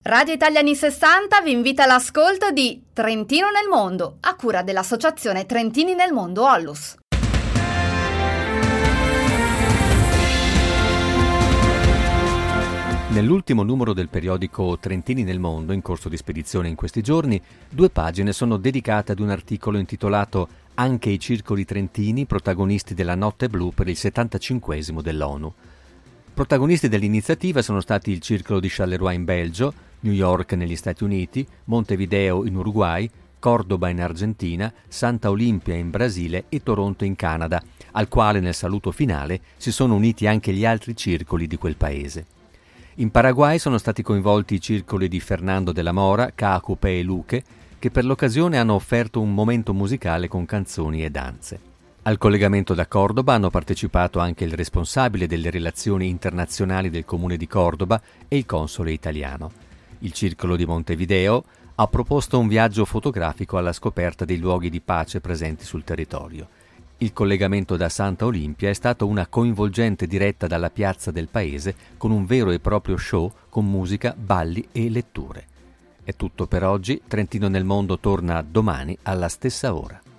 Radio Italia anni 60 vi invita all'ascolto di Trentino nel mondo, a cura dell'associazione Trentini nel mondo Ollus. Nell'ultimo numero del periodico Trentini nel mondo, in corso di spedizione in questi giorni, 2 pagine sono dedicate ad un articolo intitolato Anche i circoli trentini, protagonisti della Notte Blu per il 75esimo dell'ONU. Protagonisti dell'iniziativa sono stati il Circolo di Charleroi in Belgio, New York negli Stati Uniti, Montevideo in Uruguay, Cordoba in Argentina, Santa Olimpia in Brasile e Toronto in Canada, al quale nel saluto finale si sono uniti anche gli altri circoli di quel paese. In Paraguay sono stati coinvolti i circoli di Fernando de la Mora, Cacupe e Luque, che per l'occasione hanno offerto un momento musicale con canzoni e danze. Al collegamento da Cordoba hanno partecipato anche il responsabile delle relazioni internazionali del comune di Cordoba e il console italiano. Il Circolo di Montevideo ha proposto un viaggio fotografico alla scoperta dei luoghi di pace presenti sul territorio. Il collegamento da Santa Olimpia è stato una coinvolgente diretta dalla piazza del paese con un vero e proprio show con musica, balli e letture. È tutto per oggi. Trentino nel mondo torna domani alla stessa ora.